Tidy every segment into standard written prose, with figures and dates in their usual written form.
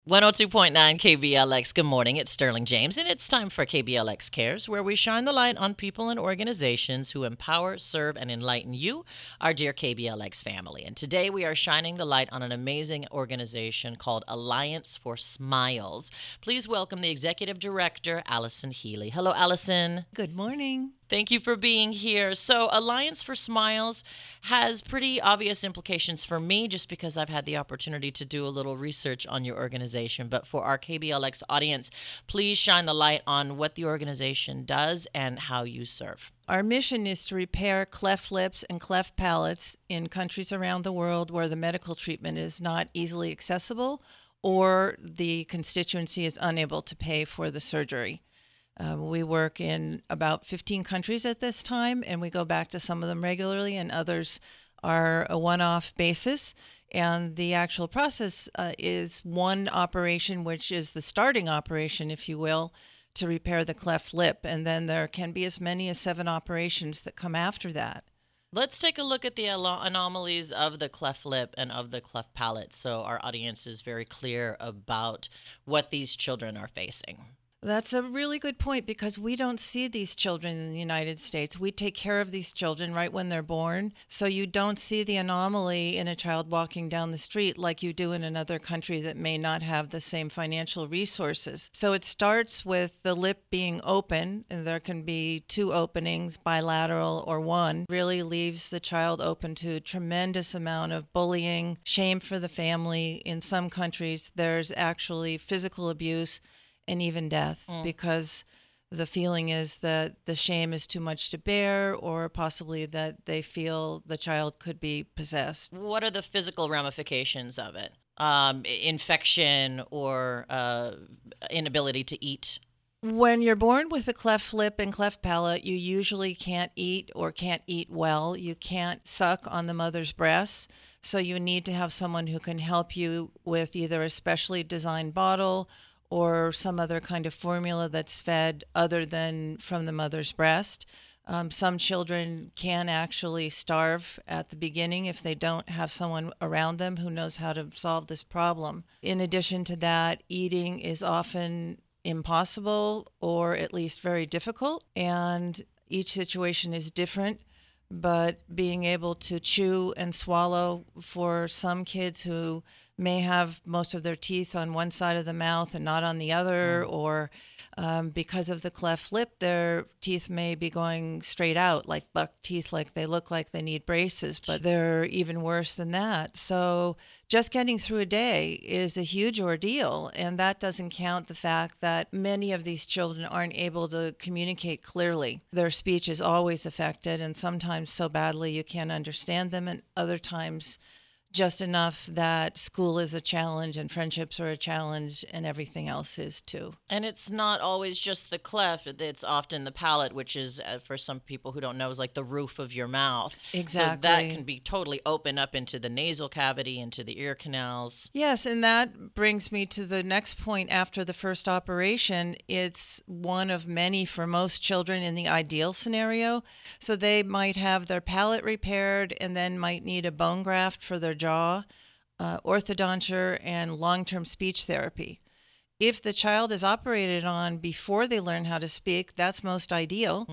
102.9 KBLX. Good morning. It's Sterling James, and it's time for KBLX Cares, where we shine the light on people and organizations who empower, serve, and enlighten you, our dear KBLX family. And today we are shining the light on an amazing organization called Alliance for Smiles. Please welcome the Executive Director, Allison Healy. Hello, Allison. Good morning. Thank you for being here. So, Alliance for Smiles has pretty obvious implications for me just because I've had the opportunity to do a little research on your organization. But for our KBLX audience, please shine the light on what the organization does and how you serve. Our mission is to repair cleft lips and cleft palates in countries around the world where the medical treatment is not easily accessible or the constituency is unable to pay for the surgery. We work in about 15 countries at this time, and we go back to some of them regularly, and others are a one-off basis. And the actual process is one operation, which is the starting operation, if you will, to repair the cleft lip. And then there can be as many as 7 operations that come after that. Let's take a look at the anomalies of the cleft lip and of the cleft palate so our audience is very clear about what these children are facing. That's a really good point because we don't see these children in the United States. We take care of these children right when they're born. So you don't see the anomaly in a child walking down the street like you do in another country that may not have the same financial resources. So it starts with the lip being open, and there can be 2 openings, bilateral or one, really leaves the child open to a tremendous amount of bullying, shame for the family. In some countries, there's actually physical abuse and even death because the feeling is that the shame is too much to bear or possibly that they feel the child could be possessed. What are the physical ramifications of it? Infection or inability to eat? When you're born with a cleft lip and cleft palate, you usually can't eat or can't eat well. You can't suck on the mother's breasts. So you need to have someone who can help you with either a specially designed bottle or some other kind of formula that's fed other than from the mother's breast. Some children can actually starve at the beginning if they don't have someone around them who knows how to solve this problem. In addition to that, eating is often impossible or at least very difficult, and each situation is different. But being able to chew and swallow for some kids who may have most of their teeth on one side of the mouth and not on the other, or because of the cleft lip, their teeth may be going straight out like buck teeth, like they look like they need braces, but they're even worse than that. So just getting through a day is a huge ordeal, and that doesn't count the fact that many of these children aren't able to communicate clearly. Their speech is always affected, and sometimes so badly you can't understand them, and other times just enough that school is a challenge and friendships are a challenge and everything else is too. And it's not always just the cleft. It's often the palate, which is, for some people who don't know, is like the roof of your mouth. Exactly. So that can be totally open up into the nasal cavity, into the ear canals. Yes, and that brings me to the next point after the first operation. It's one of many for most children in the ideal scenario. So they might have their palate repaired and then might need a bone graft for their jaw, orthodonture, and long-term speech therapy. If the child is operated on before they learn how to speak, that's most ideal.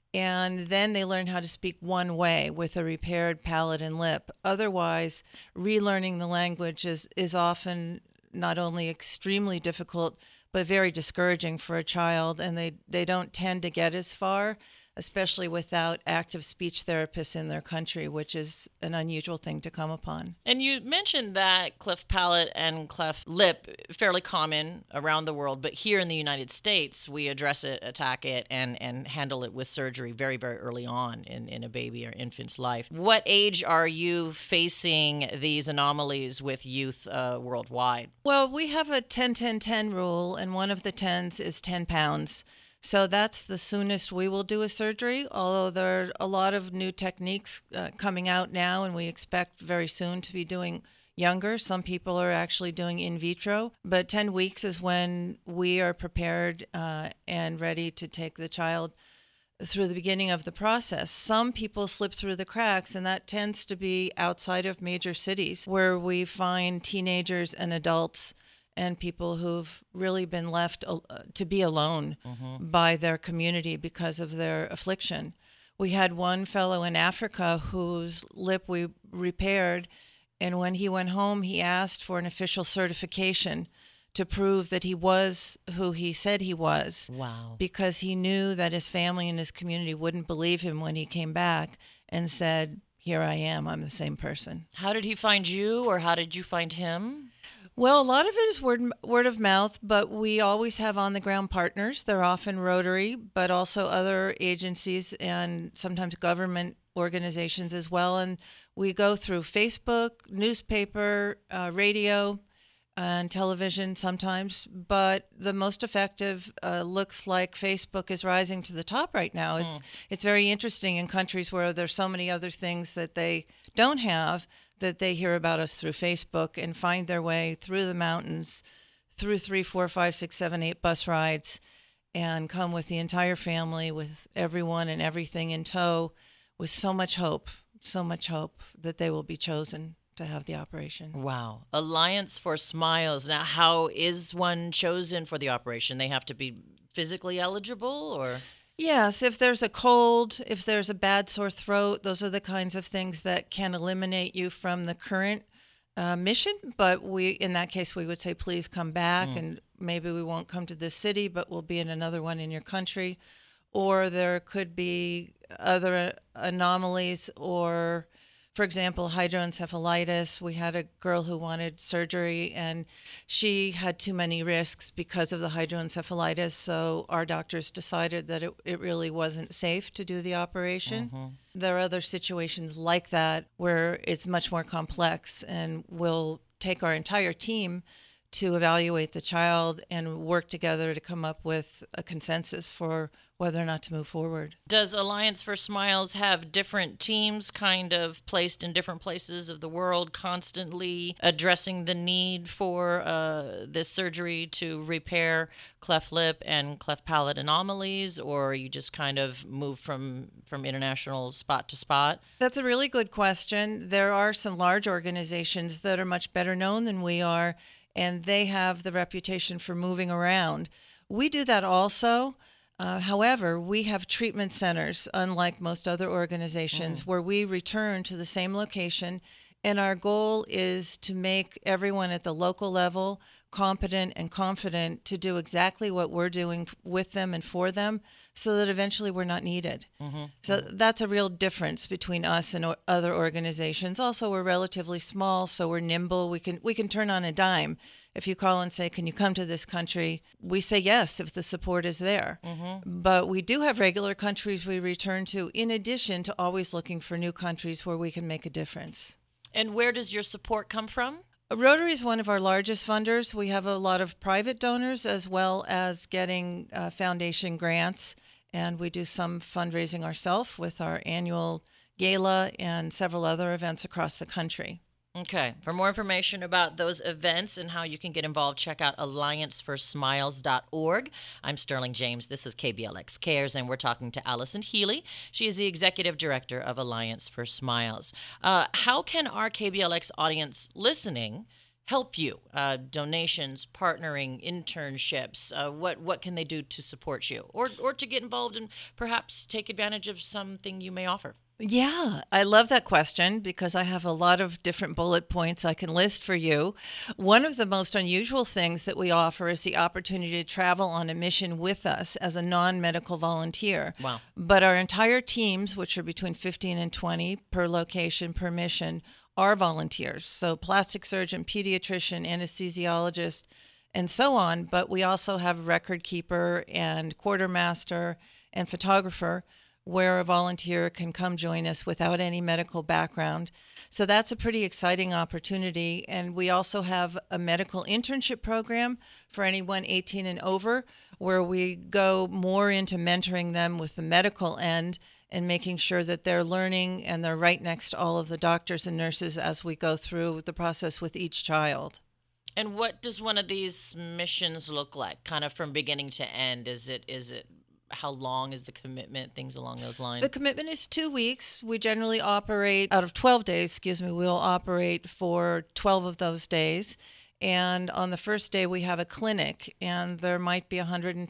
And then they learn how to speak one way with a repaired palate and lip. Otherwise, relearning the language is often not only extremely difficult, but very discouraging for a child, and they don't tend to get as far, especially without active speech therapists in their country, which is an unusual thing to come upon. And you mentioned that cleft palate and cleft lip, fairly common around the world, but here in the United States, we address it, attack it, and handle it with surgery very, very early on in a baby or infant's life. What age are you facing these anomalies with youth worldwide? Well, we have a 10-10-10 rule, and one of the 10s is 10 pounds. So that's the soonest we will do a surgery, although there are a lot of new techniques coming out now, and we expect very soon to be doing younger. Some people are actually doing in vitro, but 10 weeks is when we are prepared and ready to take the child through the beginning of the process. Some people slip through the cracks, and that tends to be outside of major cities where we find teenagers and adults and people who've really been left to be alone by their community because of their affliction. We had one fellow in Africa whose lip we repaired, and when he went home, he asked for an official certification to prove that he was who he said he was. Wow. Because he knew that his family and his community wouldn't believe him when he came back and said, "Here I am, I'm the same person." How did he find you, or how did you find him? Well, a lot of it is word of mouth, but we always have on-the-ground partners. They're often Rotary, but also other agencies and sometimes government organizations as well. And we go through Facebook, newspaper, radio, and television sometimes. But the most effective looks like Facebook is rising to the top right now. It's very interesting in countries where there's so many other things that they don't have, that they hear about us through Facebook and find their way through the mountains, through 3, 4, 5, 6, 7, 8 bus rides, and come with the entire family, with everyone and everything in tow, with so much hope that they will be chosen to have the operation. Wow. Alliance for Smiles. Now, how is one chosen for the operation? They have to be physically eligible, or? Yes, if there's a cold, if there's a bad sore throat, those are the kinds of things that can eliminate you from the current mission. But in that case, we would say, please come back, and maybe we won't come to this city, but we'll be in another one in your country. Or there could be other anomalies, or, for example, hydroencephalitis. We had a girl who wanted surgery, and she had too many risks because of the hydroencephalitis. So our doctors decided that it really wasn't safe to do the operation. There are other situations like that where it's much more complex, and we'll take our entire team to evaluate the child and work together to come up with a consensus for whether or not to move forward. Does Alliance for Smiles have different teams kind of placed in different places of the world, constantly addressing the need for this surgery to repair cleft lip and cleft palate anomalies, or you just kind of move from international spot to spot? That's a really good question. There are some large organizations that are much better known than we are, and they have the reputation for moving around. We do that also. However, we have treatment centers, unlike most other organizations, where we return to the same location, and our goal is to make everyone at the local level competent and confident to do exactly what we're doing with them and for them, so that eventually we're not needed. So that's a real difference between us and other organizations. Also, we're relatively small, so we're nimble. We can turn on a dime. If you call and say, "Can you come to this country?" we say yes if the support is there. But we do have regular countries we return to, in addition to always looking for new countries where we can make a difference. And where does your support come from? Rotary is one of our largest funders. We have a lot of private donors as well as getting foundation grants, and we do some fundraising ourselves with our annual gala and several other events across the country. Okay. For more information about those events and how you can get involved, check out allianceforsmiles.org. I'm Sterling James. This is KBLX Cares, and we're talking to Allison Healy. She is the Executive Director of Alliance for Smiles. How can our KBLX audience listening help you? Donations, partnering, internships. What can they do to support you, or to get involved and perhaps take advantage of something you may offer? Yeah, I love that question because I have a lot of different bullet points I can list for you. One of the most unusual things that we offer is the opportunity to travel on a mission with us as a non-medical volunteer. Wow. But our entire teams, which are between 15 and 20 per location, per mission, are volunteers. So plastic surgeon, pediatrician, anesthesiologist, and so on. But we also have record keeper and quartermaster and photographer, where a volunteer can come join us without any medical background. So that's a pretty exciting opportunity. And we also have a medical internship program for anyone 18 and over, where we go more into mentoring them with the medical end and making sure that they're learning and they're right next to all of the doctors and nurses as we go through the process with each child. And what does one of these missions look like, kind of from beginning to end? Is it how long is the commitment, things along those lines? The commitment is 2 weeks. We generally operate out of 12 days, we'll operate for 12 of those days. And on the first day, we have a clinic, and there might be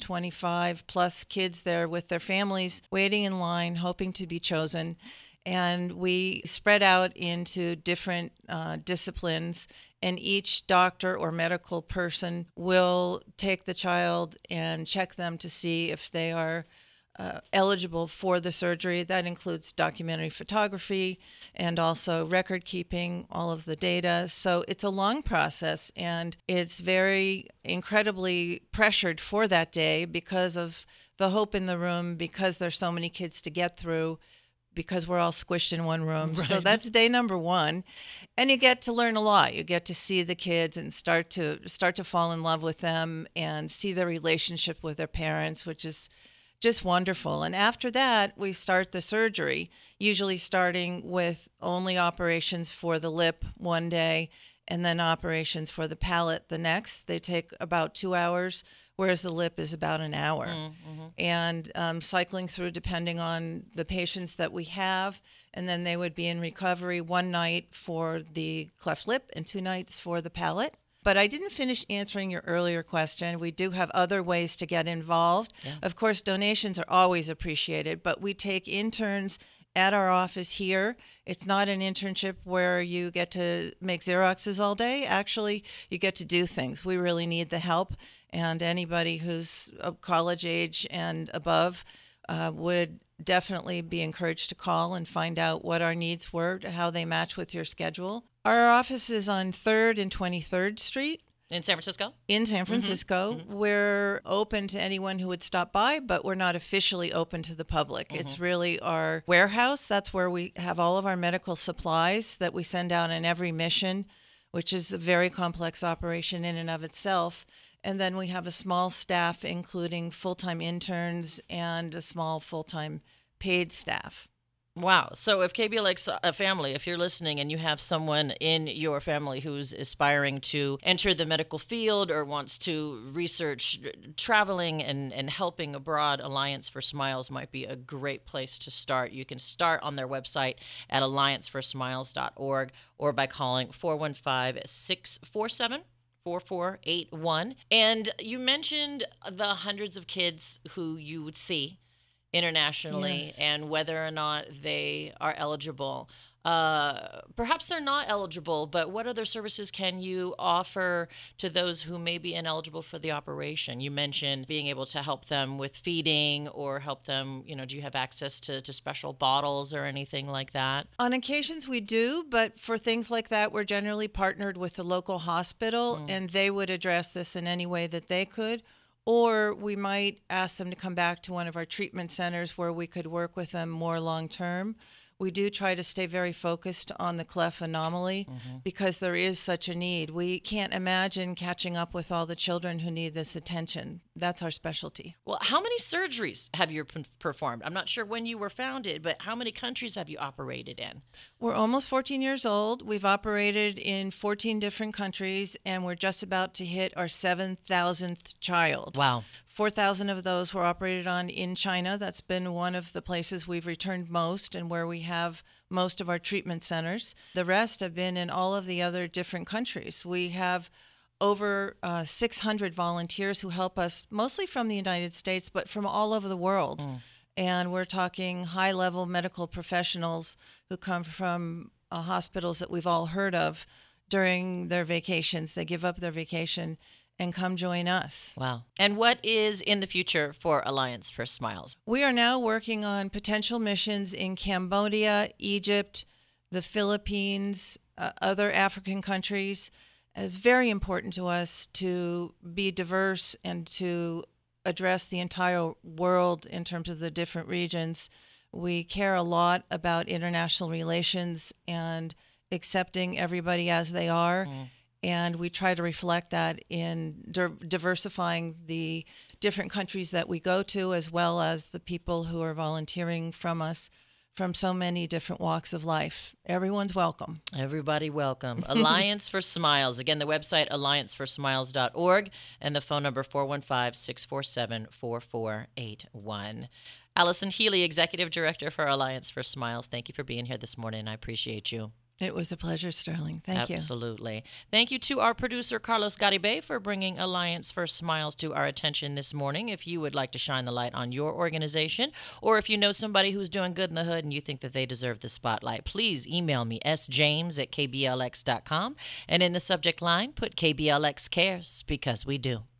125 plus kids there with their families waiting in line, hoping to be chosen. And we spread out into different disciplines, and each doctor or medical person will take the child and check them to see if they are eligible for the surgery. That includes documentary photography and also record keeping, all of the data. So it's a long process, and it's very incredibly pressured for that day because of the hope in the room, because there's so many kids to get through, because we're all squished in one room. Right. So that's day number one. And you get to learn a lot. You get to see the kids and start to fall in love with them and see their relationship with their parents, which is just wonderful. And after that, we start the surgery, usually starting with only operations for the lip one day and then operations for the palate the next. They take about 2 hours, whereas the lip is about an hour. Mm-hmm. And cycling through depending on the patients that we have. And then they would be in recovery one night for the cleft lip and 2 nights for the palate. But I didn't finish answering your earlier question. We do have other ways to get involved. Yeah. Of course, donations are always appreciated, but we take interns at our office here. It's not an internship where you get to make Xeroxes all day. Actually, you get to do things. We really need the help, and anybody who's of college age and above would definitely be encouraged to call and find out what our needs were, how they match with your schedule. Our office is on 3rd and 23rd Street. In San Francisco? In San Francisco. Mm-hmm. We're open to anyone who would stop by, but we're not officially open to the public. Mm-hmm. It's really our warehouse. That's where we have all of our medical supplies that we send out on every mission, which is a very complex operation in and of itself. And then we have a small staff, including full-time interns and a small full-time paid staff. Wow. So if KBLX a family, if you're listening and you have someone in your family who's aspiring to enter the medical field or wants to research traveling and helping abroad, Alliance for Smiles might be a great place to start. You can start on their website at allianceforsmiles.org or by calling 415-647-4481. And you mentioned the hundreds of kids who you would see internationally, yes, and whether or not they are eligible. Perhaps they're not eligible, but what other services can you offer to those who may be ineligible for the operation? You mentioned being able to help them with feeding or help them, do you have access to special bottles or anything like that? On occasions we do, but for things like that, we're generally partnered with the local hospital, and they would address this in any way that they could. Or we might ask them to come back to one of our treatment centers where we could work with them more long term. We do try to stay very focused on the cleft anomaly because there is such a need. We can't imagine catching up with all the children who need this attention. That's our specialty. Well, how many surgeries have you performed? I'm not sure when you were founded, but how many countries have you operated in? We're almost 14 years old. We've operated in 14 different countries, and we're just about to hit our 7,000th child. Wow. 4,000 of those were operated on in China. That's been one of the places we've returned most and where we have most of our treatment centers. The rest have been in all of the other different countries. We have over 600 volunteers who help us, mostly from the United States, but from all over the world. And we're talking high-level medical professionals who come from hospitals that we've all heard of during their vacations. They give up their vacation and come join us. Wow. And what is in the future for Alliance for Smiles? We are now working on potential missions in Cambodia, Egypt, the Philippines, other African countries. It's very important to us to be diverse and to address the entire world in terms of the different regions. We care a lot about international relations and accepting everybody as they are. And we try to reflect that in diversifying the different countries that we go to, as well as the people who are volunteering from us from so many different walks of life. Everyone's welcome. Everybody welcome. Alliance for Smiles. Again, the website, allianceforsmiles.org, and the phone number, 415-647-4481. Allison Healy, Executive Director for Alliance for Smiles. Thank you for being here this morning. I appreciate you. It was a pleasure, Sterling. Thank you. Absolutely. Thank you to our producer, Carlos Garibay, for bringing Alliance for Smiles to our attention this morning. If you would like to shine the light on your organization, or if you know somebody who's doing good in the hood and you think that they deserve the spotlight, please email me, sjames@kblx.com, and in the subject line, put KBLX Cares, because we do.